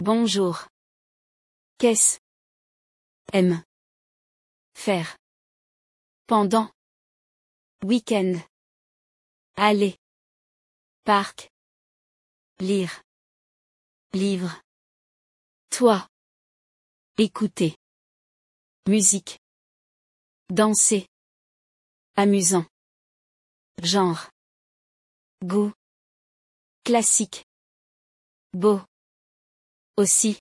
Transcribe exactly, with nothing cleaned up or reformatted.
Bonjour. Qu'est-ce? Aime. Faire. Pendant. Week-end. Aller. Parc. Lire. Livre. Toi. Écouter. Musique. Danser. Amusant. Genre. Goût. Classique. Beau. Aussi.